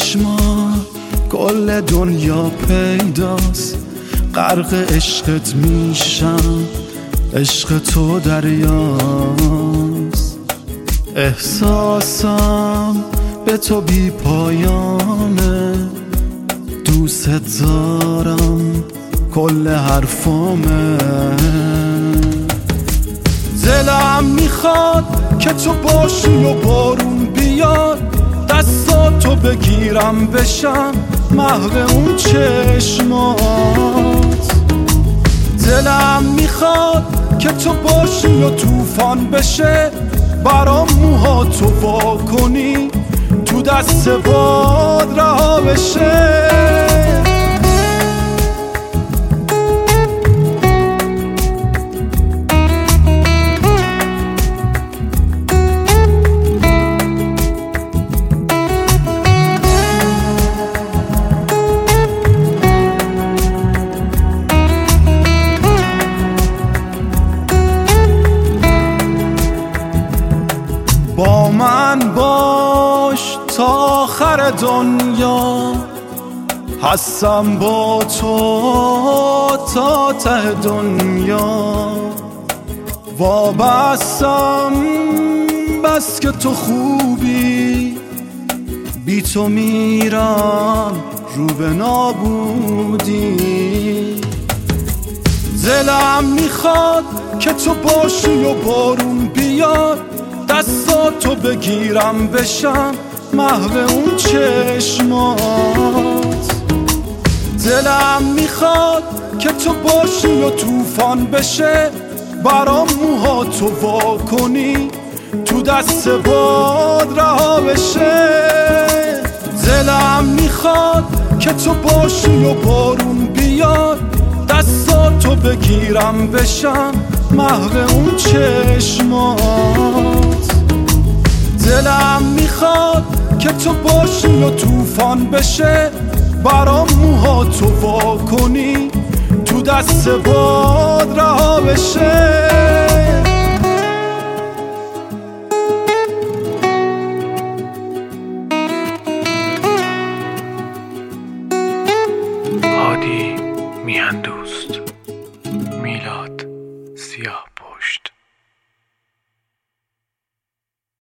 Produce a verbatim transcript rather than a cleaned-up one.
چشمان کل دنیا پیداست، غرق عشقت میشم، عشق تو دریاست. احساسم به تو بی پایانه، دوست دارم کل حرفامه. دلم میخواد که تو باشی و بارون بیاد، دستاتو بگیرم بشم محو اون چشمات. دلم میخواد که تو باشی و طوفان بشه، برام موهاتو وا کنی تو دست باد رها بشه. با من باش تا آخر دنیا، هستم با تو تا ته دنیا. وابستم بس که تو خوبی، بی تو میرم رو به نابودی. دلم میخواد که تو باشی و بارون بیاد، دستاتو بگیرم بشم محو اون چشمات. دلم میخواد که تو باشی و طوفان بشه، برام موهاتو وا کنی تو دست باد رها بشه. دلم میخواد که تو باشی و بارون بیاد، دستاتو بگیرم بشم محو اون چشمات. دلم میخواد که تو باشی و طوفان بشه، برام موهاتو وا کنی تو دست باد رها بشه.